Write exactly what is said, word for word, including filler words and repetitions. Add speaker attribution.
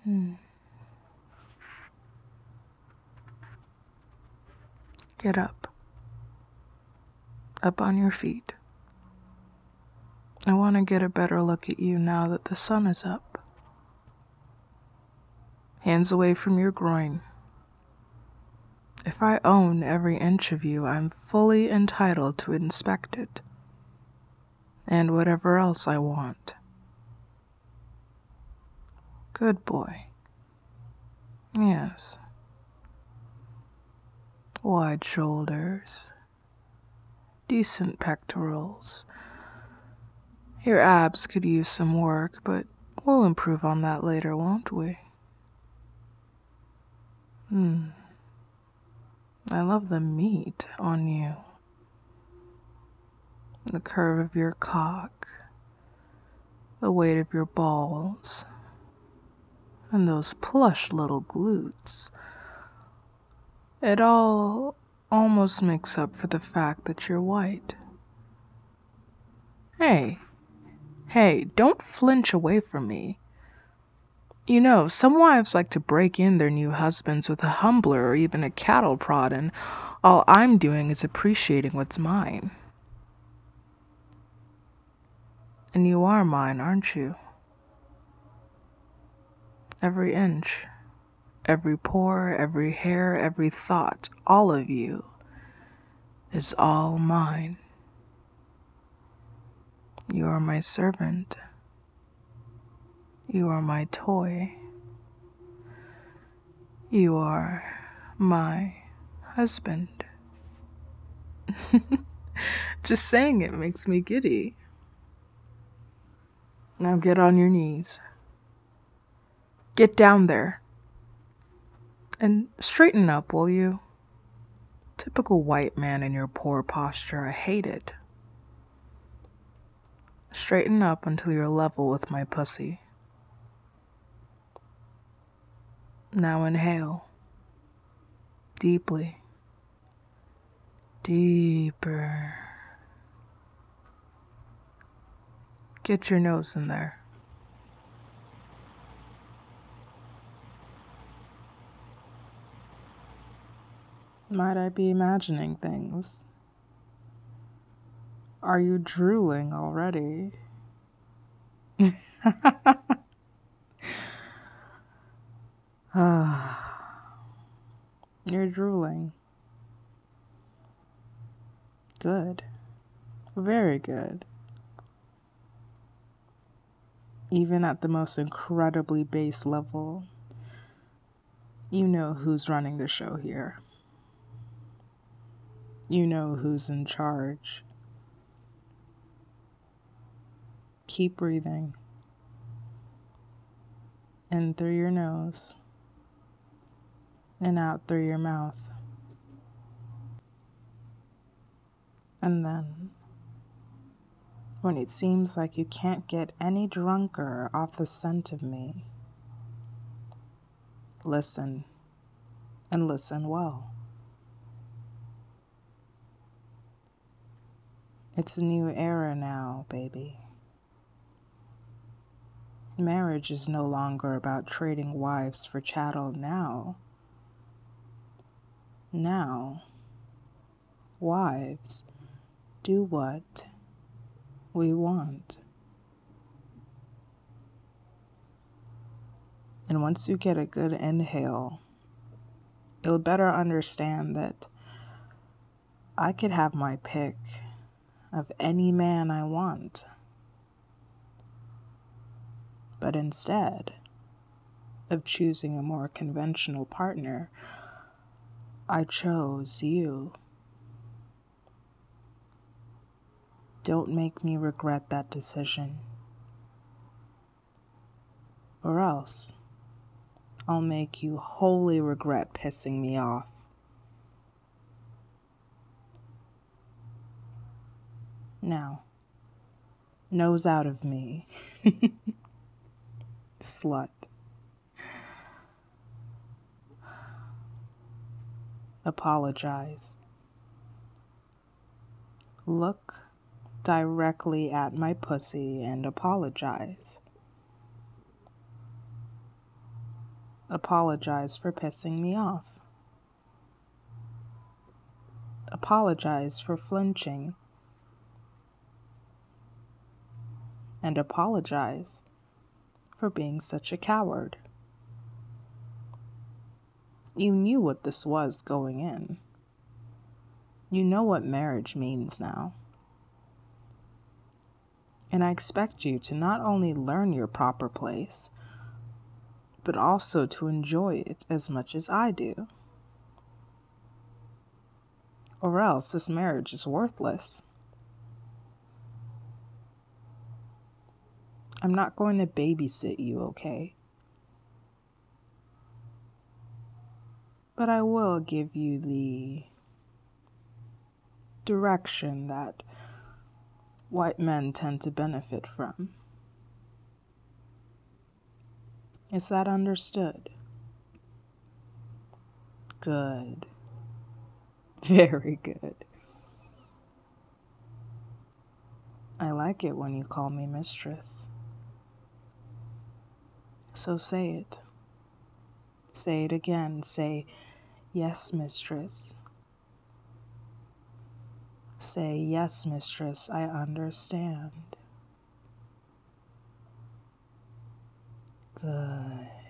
Speaker 1: Hmm. Get up. Up on your feet. I want to get a better look at you now that the sun is up. Hands away from your groin. If I own every inch of you, I'm fully entitled to inspect it. And whatever else I want. Good boy. Yes. Wide shoulders. Decent pectorals. Your abs could use some work, but we'll improve on that later, won't we? Hmm. I love the meat on you. The curve of your cock. The weight of your balls. And those plush little glutes. It all almost makes up for the fact that you're white. Hey, hey, don't flinch away from me. You know, some wives like to break in their new husbands with a humbler or even a cattle prod, and all I'm doing is appreciating what's mine. And you are mine, aren't you? Every inch, every pore, every hair, every thought, all of you is all mine. You are my servant. You are my toy. You are my husband. Just saying it makes me giddy. Now get on your knees. Get down there. And straighten up, will you? Typical white man in your poor posture. I hate it. Straighten up until you're level with my pussy. Now inhale. Deeply. Deeper. Get your nose in there. Might I be imagining things? Are you drooling already? You're drooling. Good. Very good. Even at the most incredibly base level, you know who's running the show here. You know who's in charge. Keep breathing. In through your nose and out through your mouth. And then, when it seems like you can't get any drunker off the scent of me, listen, and listen well. It's a new era now, baby. Marriage is no longer about trading wives for chattel now. Now, wives do what we want. And once you get a good inhale, you'll better understand that I could have my pick of any man I want. But instead of choosing a more conventional partner, I chose you. Don't make me regret that decision, or else I'll make you wholly regret pissing me off. Now, nose out of me. Slut. Apologize. Look directly at my pussy and apologize. Apologize for pissing me off. Apologize for flinching. And apologize for being such a coward. You knew what this was going in. You know what marriage means now. And I expect you to not only learn your proper place, but also to enjoy it as much as I do. Or else this marriage is worthless. I'm not going to babysit you, okay? But I will give you the direction that white men tend to benefit from. Is that understood? Good. Very good. I like it when you call me mistress. So say it. Say it again. Say, yes, mistress. Say, yes, mistress, I understand. Good.